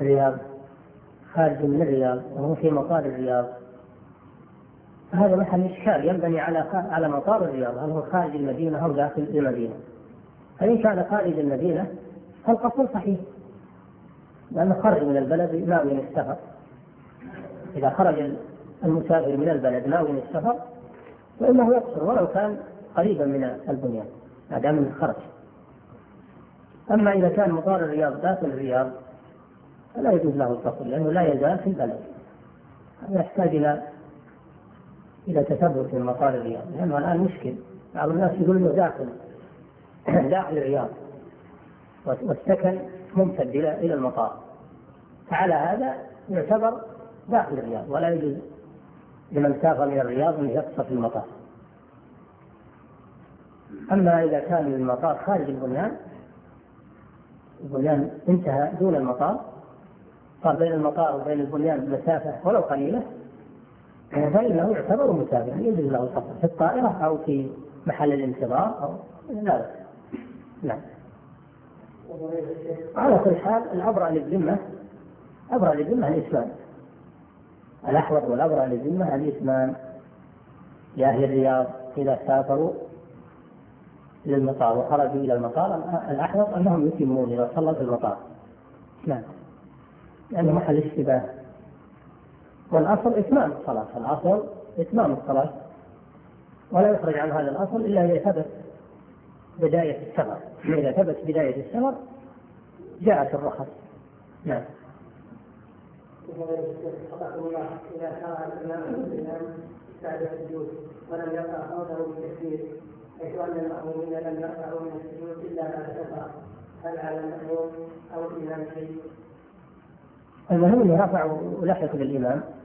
الرياض خارج من الرياض وهو في مطار الرياض، هذا محل إشكال ينبني على مطار الرياض، هل هو خارج المدينة أو داخل المدينة؟ فإن كان خارج المدينة فالقصر صحيح، لأنه خرج من البلد ناوي السفر. إذا خرج المسافر من البلد ناوي السفر فإنه يقصر ولو كان قريبا من البنيان ما دام انه خرج. أما إذا كان مطار الرياض داخل الرياض فلا يجوز له القصر، لأنه لا يزال في البلد، يحتاج إلى تثبت من مطار الرياض، لأنه الآن مشكل. بعض الناس يقول إنه داخل الرياض والسكن ممتد إلى المطار، فعلى هذا يعتبر داخل الرياض ولا يجوز لمن سافر من الرياض أن يقصر في المطار. أما إذا كان المطار خارج البنيان انتهى دون المطار، صار بين المطار وبين البنيان مسافة ولو قليلة، فإنه يعتبر مسافر يجوز له القصر في الطائرة أو في محل الانتظار أو لا. نعم. على كل حال الأبرأ للذمة الإسلام، الأحوط والأبرأ للذمة الإسلام لأهل الرياض إذا سافروا للمطار وخرجوا إلى المطار، الأحوط أنهم يتمون إذا صلوا في المطار. نعم، لأنه محل اشتباه، والأصل إتمام الصلاة، الأصل إتمام الصلاة، ولا يخرج عن هذا الأصل إلا إذا ثبت بداية السفر. إذا ثبت بداية السفر جاءت الرخص. نعم. إذا شرع الإمام بعد السجود ولم يقع قوله بالتكبير، حيث أن المأمومين لم يرفعوا من السجود إلا بعد الرفع، هل على المأموم أو الإمام شيء؟ المهم أنه رفعوا ولحقوا بالإمام